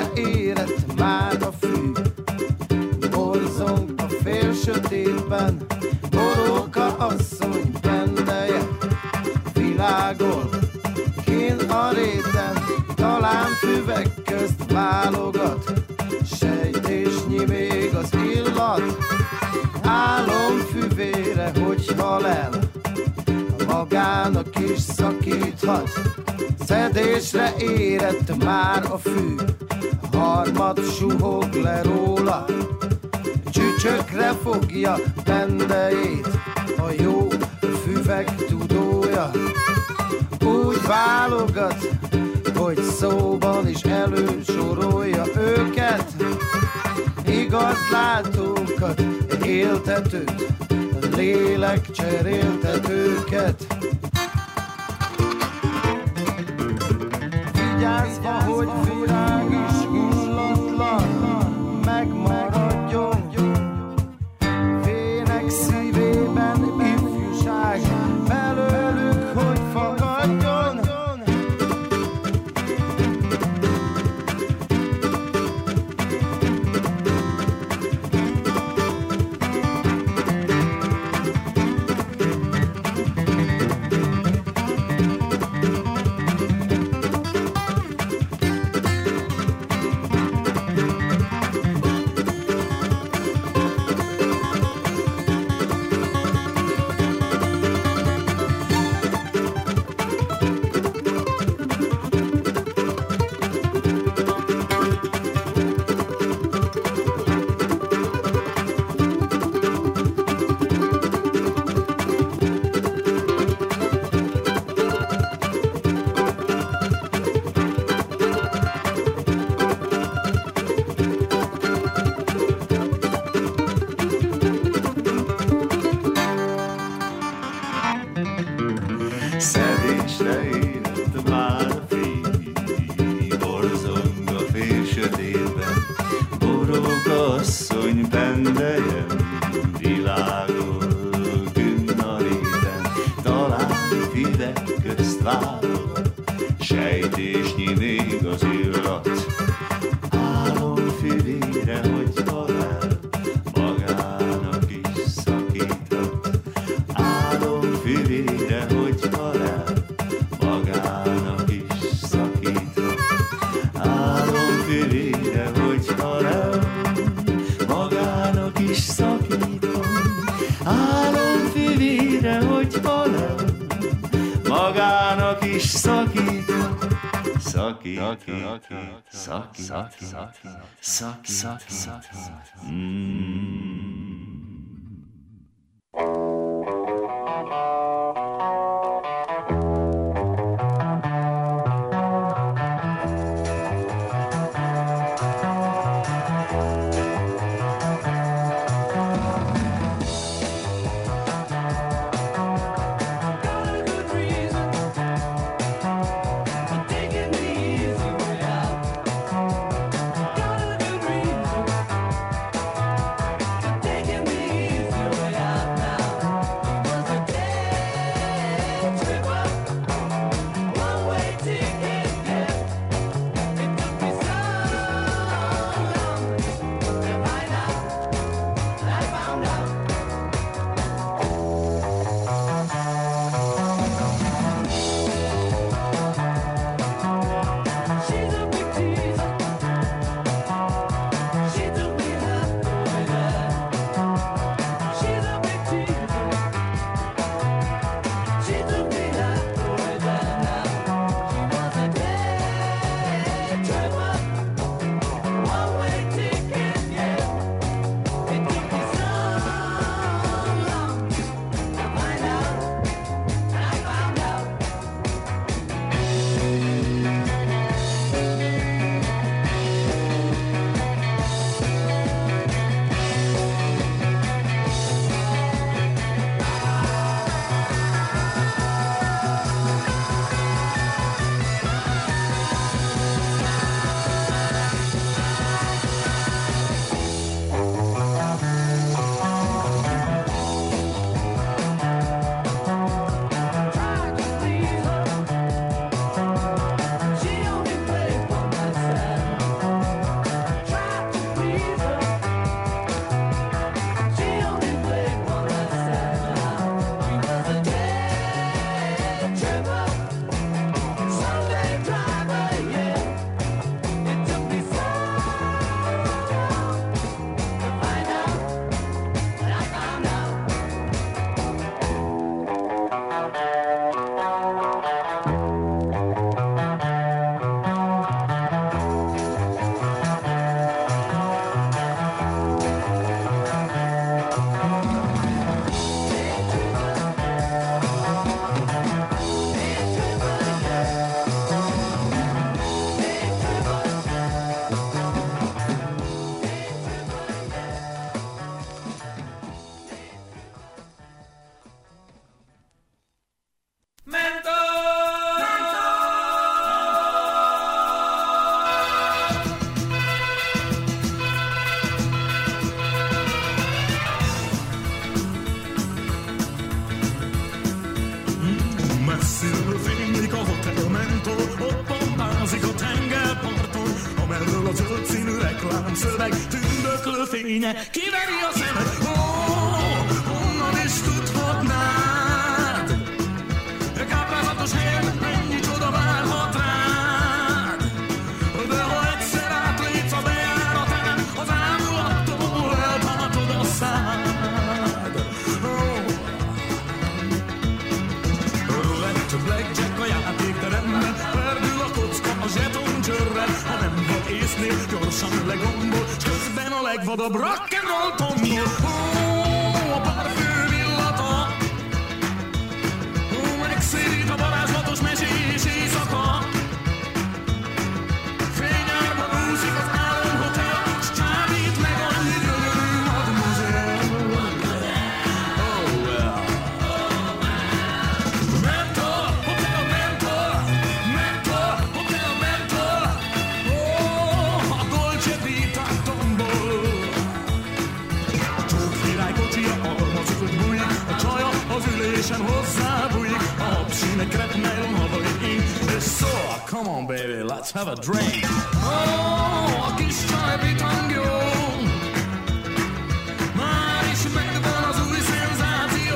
Szedésre érett már a fű, borzong a félsötétben, Boróka asszony pendeje világol, kén a réten, talán füvek közt válogat, sejtésnyi még az illat, álom füvére, hogy hal el, magának is szakíthat. Szedésre érett már a fű, harmad suhog le róla, csücsökre fogja pendejét, a jó füvek tudója. Úgy válogat, hogy szóban is elősorolja őket, igazlátókat, éltetőt, lélek cseréltetőket. Vigyázva, hogy virág is hullatlan megmaradjon, vének szívében ifjúság belőlük, hogy fakadjon. zöld színű reklám szöveg, tündöklő fénye, kiveri a szemed. Honnan is tudhatnád, káprázatos helyen mennyi csoda várhat rád. De ha egyszer átlépsz a bejáratán, az ámulattól eltartod a szád. Roulette, blackjack a játékteremben, perdül a kocka a zsetoncsörrel. Ha nem vagy észnél, gyorsan legombol, s közben a legvadabb rock'n'roll tombol. A parfüm illata, megszérít a varázslatos mesés éjszaka. Fényárban úszik az álomhotel, s csábít meg annyi gyönyörű mademoiselle. Oh well. Mentor, hotel mentor, mentor, hotel mentor. Oh, a Dolce Vita tombol. A csók király kocsia almazöld bújik, a csaja az ülésen hozzábújik, a habszínek krepnejlon havaiink, és szól, come on baby, let's have a drink. Oh, a kis csaj bitangjó, már is megvan az új szenzáció,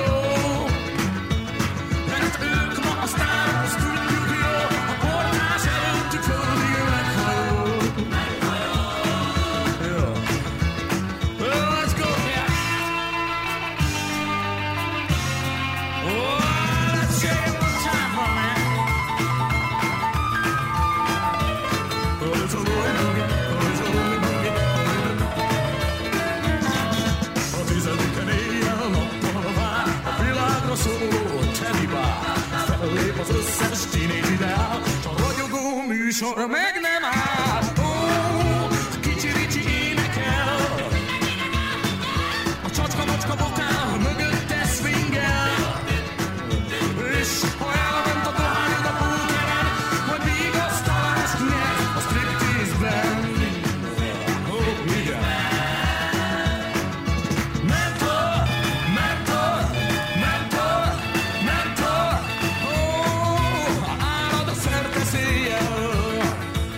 mert ők ma a sztárhoz tudjuk jó, a portás előttük földig meghajol. Yeah. Well, let's go, yeah. Oh, let's shake it one time for me. Oh, it's a rolling boogie, oh, it's a rolling boogie. A tizediken éjjel nappal vár, a világra szóló teli bár. Fellép az összes tínézs ideál, s a ragyogó műsor meg nem áll. Oh, kicsi-ricsi énekel, a csacska-macska botál mögötte swingel. És ha elment a dohány a pókeren, majd vigasztalást nyer a striptease-ben. Oh, igen. Mentor, mentor, mentor, mentor. Oh, árad a szerteszéllyel,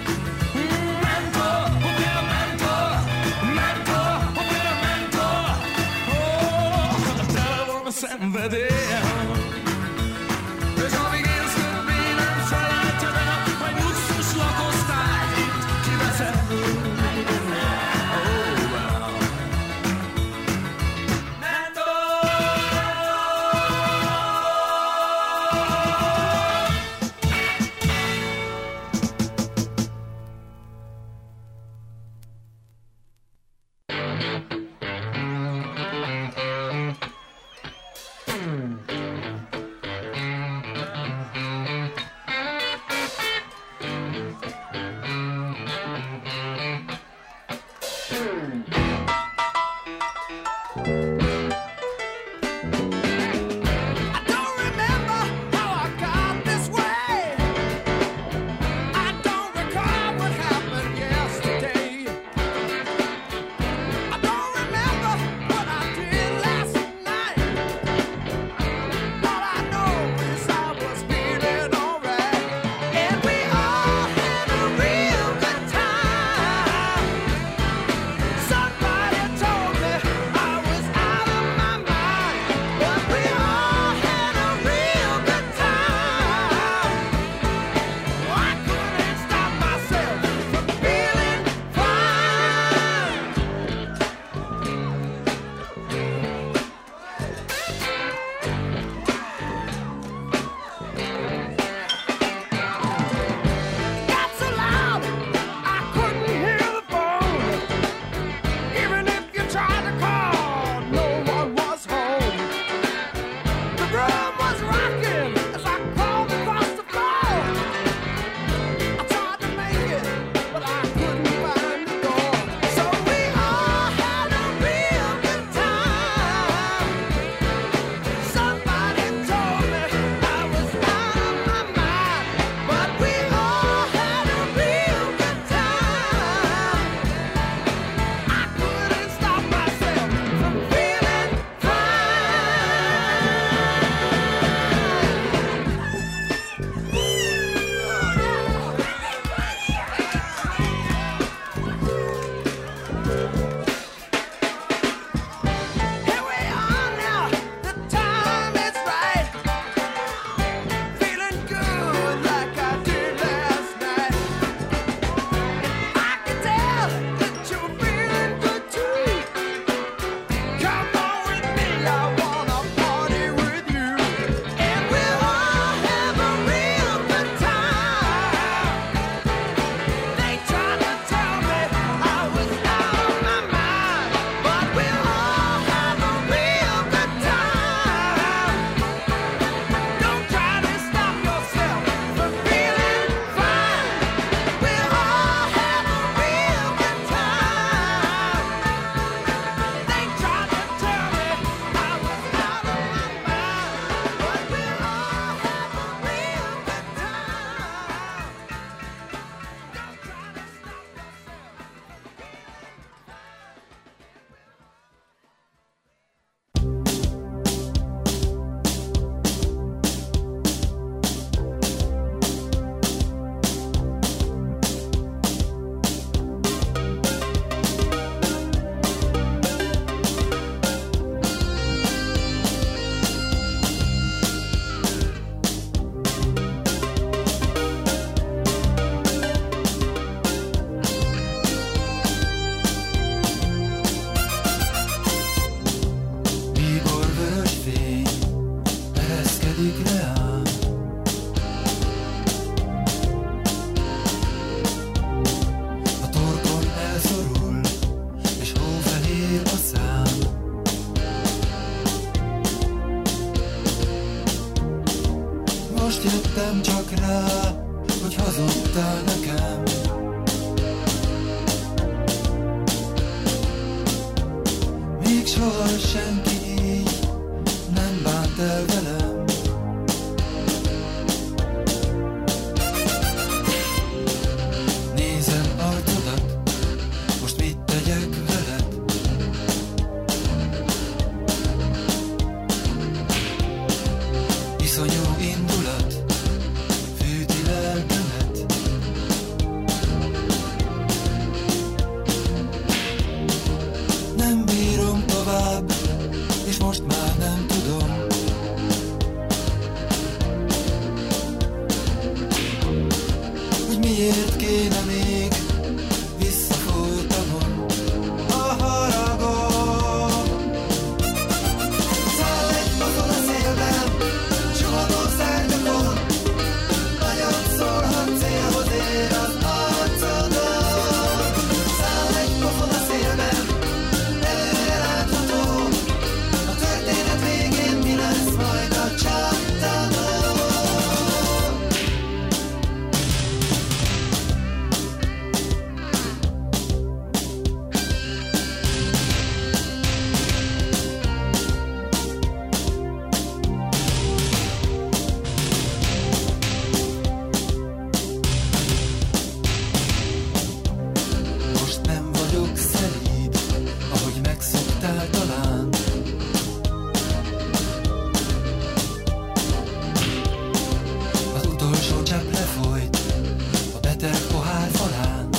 soha senki így nem bánt el velem. Nézem arcodat, most mit tegyek veled? Iszonyú indulat fűti lelkemet. Nem bírom tovább, és most már nem tudom. Hogy miért kéne még visszafolytanom a haragom. Száll egy pofon a szélben, suhanó szárnyakon, nagyot szólhat célhoz ér az arcodon. Száll egy pofon a szélben, előre látható, a történet végén mi lesz majd a csattanó. Most nem vagyok szelíd, ahogy megszoktál talán. Az utolsó csepp lefolyt a beteg pohár falán.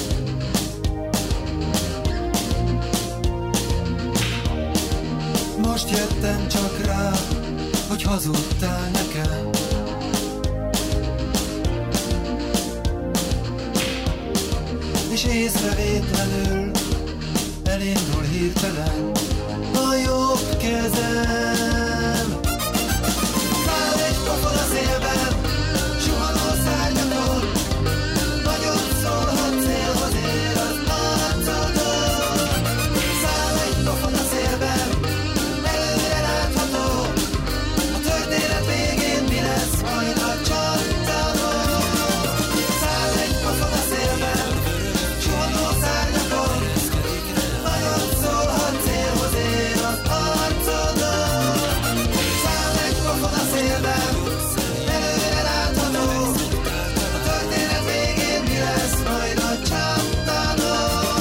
Most jöttem csak rá, hogy hazudtál nekem. És észrevétlenül elindul hirtelen a jobb kezem. Száll egy pofon a szélben, suhanó szárnyakon, nagyot szólhat célhoz ér az arcodon. Száll egy pofon a szélben, előre látható, a történet végén mi lesz majd a csattanó. Száll egy pofon a szélben, suhanó szárnyakon, nagyot szólhat célhoz ér az arcodon. Száll egy pofon a szélben, előre látható, a történet végén mi lesz majd a csattanó.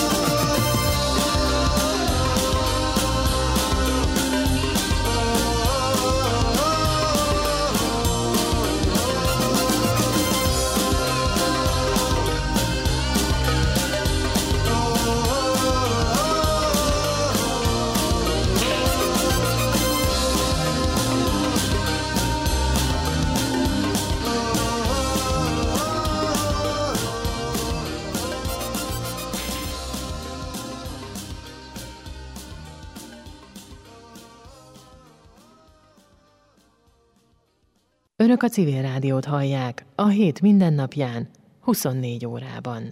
Önök a Civil Rádiót hallják a hét mindennapján, 24 órában.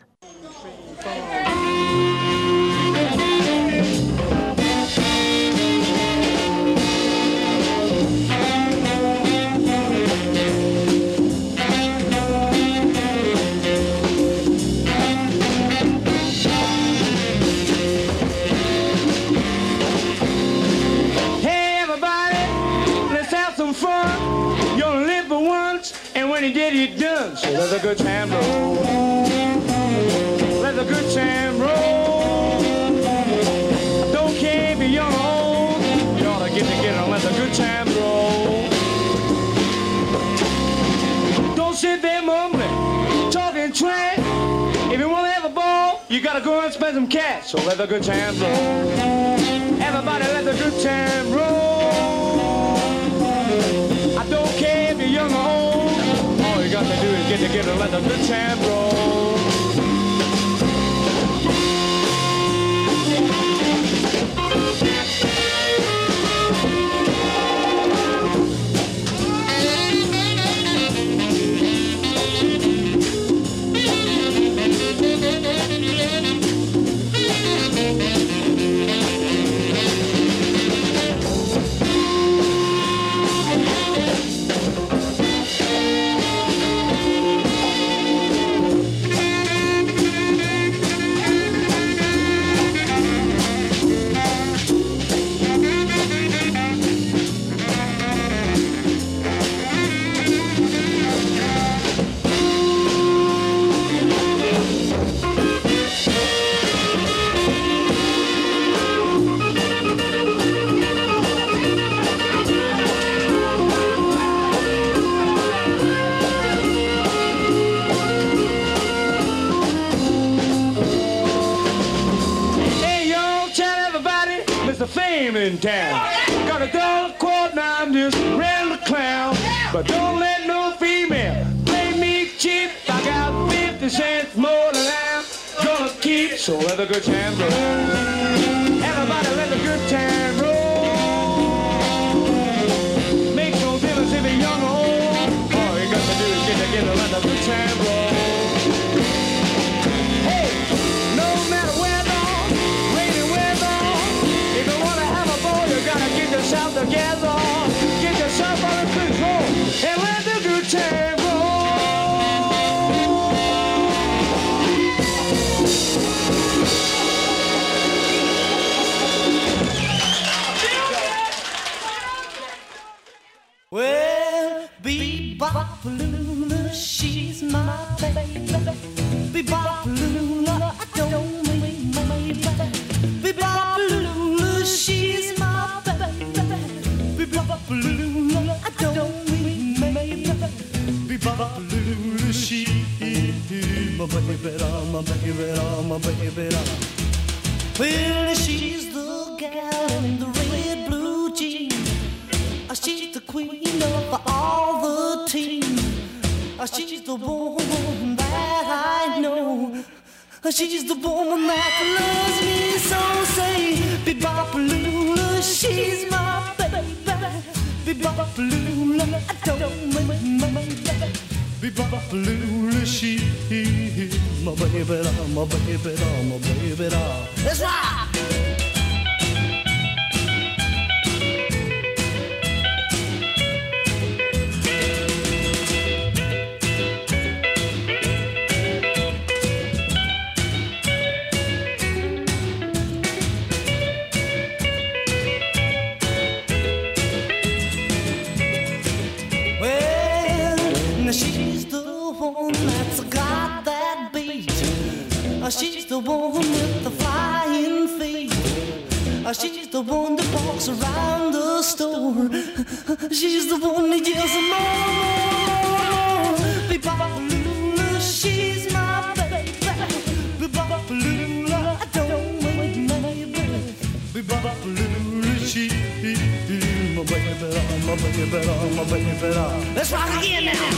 Hey everybody, let's have some fun. You only live for once, and when you get it done, so let the good time roll. Let the good time roll. Don't care if you're young or old, you ought to get together and let the good time roll. Don't sit there mumbling, talking trash. If you want to have a ball, you gotta go and spend some cash, so let the good time roll. Everybody let the good time roll. I don't care if you're young or old, all you got to do is get together and let the good time roll. game in town. Got a girl called now, I'm just ran the clown. But don't let no female play me cheap. I got 50 cents more than I'm gonna keep. So let the good time roll. Everybody let the good time roll. Make no difference if you're young or old. All you got to do is get together and let the good time roll. Hey, no matter where long, rainy weather, if you wanna have a ball, you gotta get yourself together. Get yourself under control and let the good time roll. Well, Bebop-a-lula, she's my baby. Bebop-a-lula, I don't mean maybe. Bebop-a-lula, she's my baby. Bebop-a-lula, I don't mean maybe. Bebop-a-lula, she's my baby, my baby, my baby. Well, she's the gal in the red blue jeans. She's the queen of all the team. She's the woman that I know. She's the woman that loves me so. Say, Bebop-a-lula, she's my baby. Bebop-a-lula, I don't mean my baby. Bebop-a-lula, she's my baby, my baby, my baby. Let's rock! She's the one with the flying feet. She's the one that walks around the store. She's the one that yells more. Bebop-a-lula, she's my baby. Bebop-a-lula, I don't mean maybe. Bebop-a-lula, she's my baby, my baby, my baby. Let's rock again now.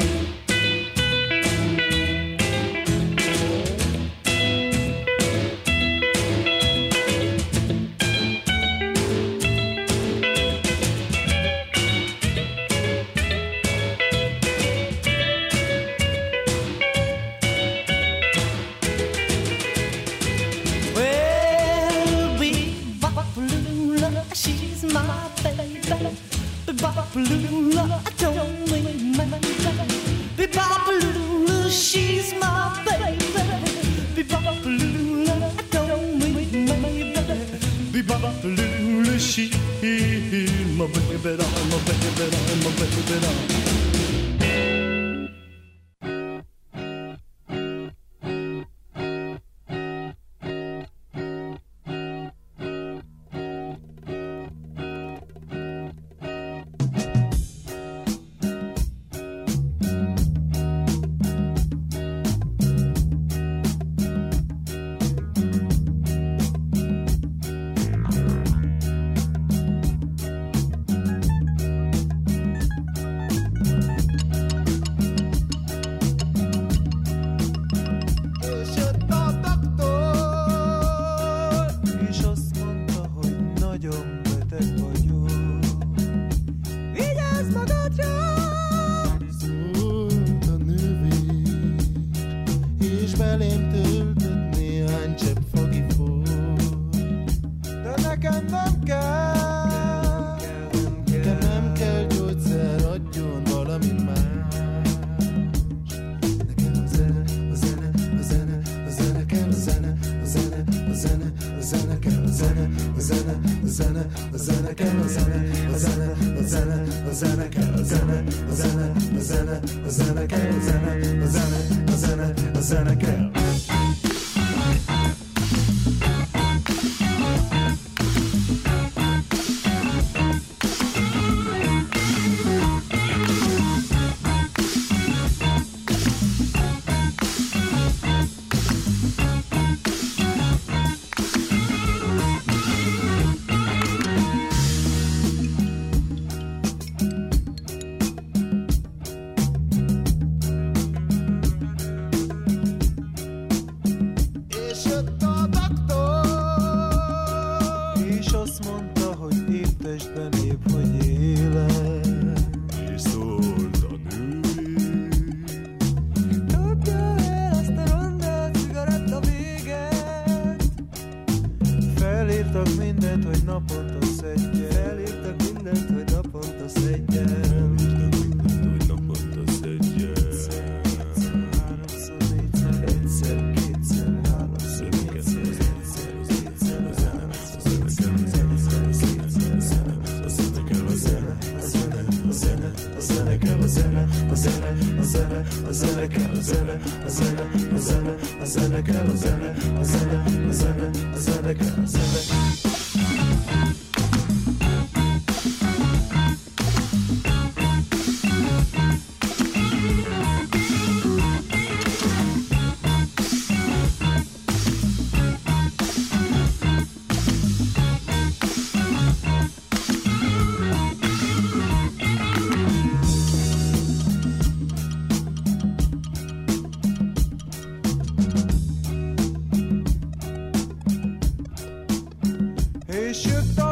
Bebop-a-lula, I don't mean maybe. Bebop-a-lula, she's my baby. Bebop-a-lula, I don't mean maybe. Bebop-a-lula, she's my baby, my baby, my baby. Felírtak mindent, hogy naponta szedjen. Felírtak mindent, hogy naponta szedjen. És jött a